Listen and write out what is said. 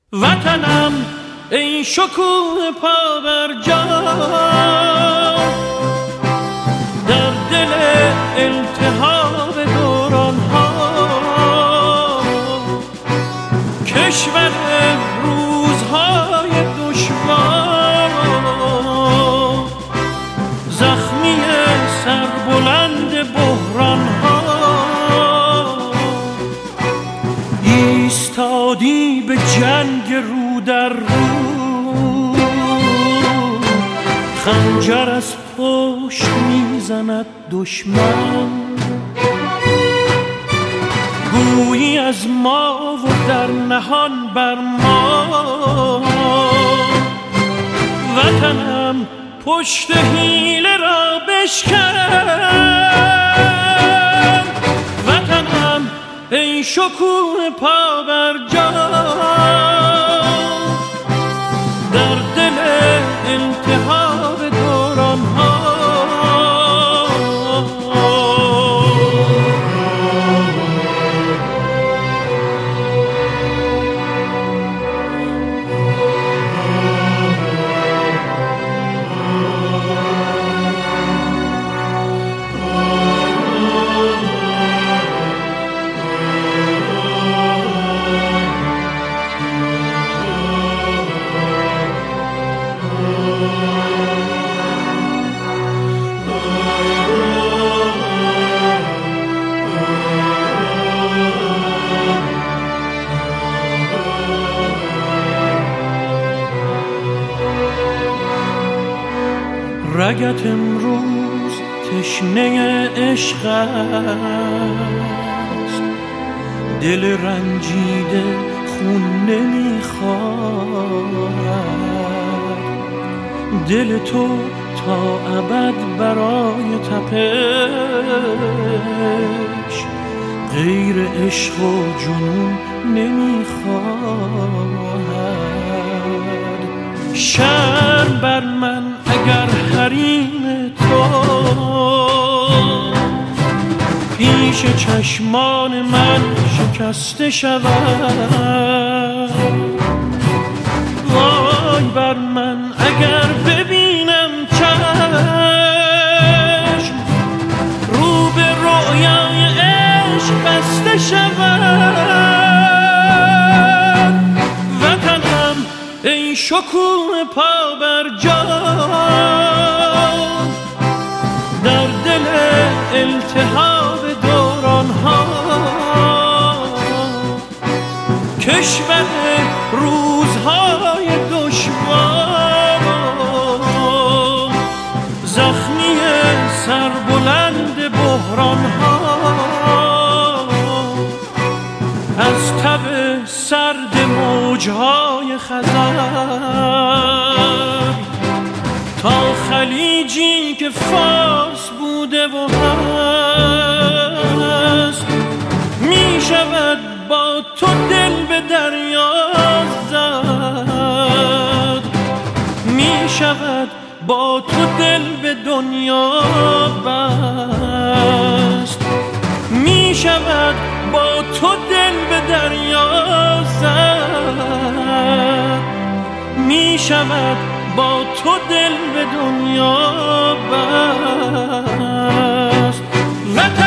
وطنم ای شکوه پا بر جا، در دل التهاب دوران ها، کشور روزهای دشوار، زخمی سربلند بحران ها، ایستادی به جنگ رو در رو، خنجر از پشت میزند دشمن، گویی از ما و در نهان بر ما. وطنم پشت حیله را بشکن، وطنم ای شکوه پا بر جا، در دل التهاب دوران ها. رگت امروز تشنه عشق است، دل رنجیده خون نمیخواهد، دل تو تا ابد برای تپش غیر عشق و جنون نمیخواهد. شرم بر من اگر حریم تو پیش چشمان من شکسته شود، وای بر من اگر ببینم چشم رو به رویای عشق بسته شود. وطنم ای شکوه پا بر جا، در دل التهاب دوران ها، کشور روزهای دشوار، زخمی سربلند بحران ها، از تب سرد موجهای خزر تا خلیجی که فارس بوده و هست، می شود با تو دل به دریا زد، می شود با تو دل به دنیا بست، می شود با تو دل به دریا زد، می شود با تو دل به دنیا بست.